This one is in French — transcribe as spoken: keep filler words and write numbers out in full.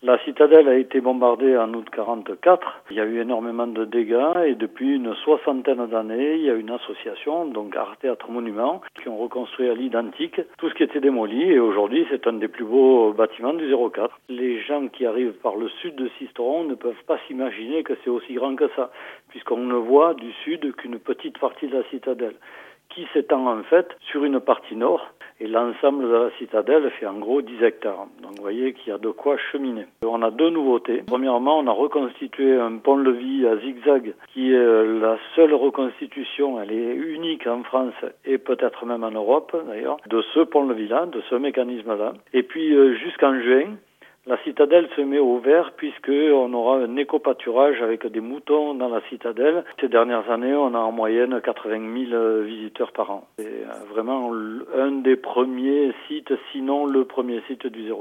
La citadelle a été bombardée en août quarante-quatre. Il y a eu énormément de dégâts et depuis une soixantaine d'années, il y a une association, donc Art Théâtre Monument, qui ont reconstruit à l'identique tout ce qui était démoli et aujourd'hui c'est un des plus beaux bâtiments du zéro quatre. Les gens qui arrivent par le sud de Sisteron ne peuvent pas s'imaginer que c'est aussi grand que ça, puisqu'on ne voit du sud qu'une petite partie de la citadelle, qui s'étend en fait sur une partie nord. Et l'ensemble de la citadelle fait en gros dix hectares. Donc vous voyez qu'il y a de quoi cheminer. On a deux nouveautés. Premièrement, on a reconstitué un pont-levis à zigzag qui est la seule reconstitution, elle est unique en France et peut-être même en Europe d'ailleurs, de ce pont-levis-là, de ce mécanisme-là. Et puis jusqu'en juin, la citadelle se met au vert puisqu'on aura un éco-pâturage avec des moutons dans la citadelle. Ces dernières années, on a en moyenne quatre-vingt mille visiteurs par an. C'est vraiment un des premiers sites, sinon le premier site du zéro.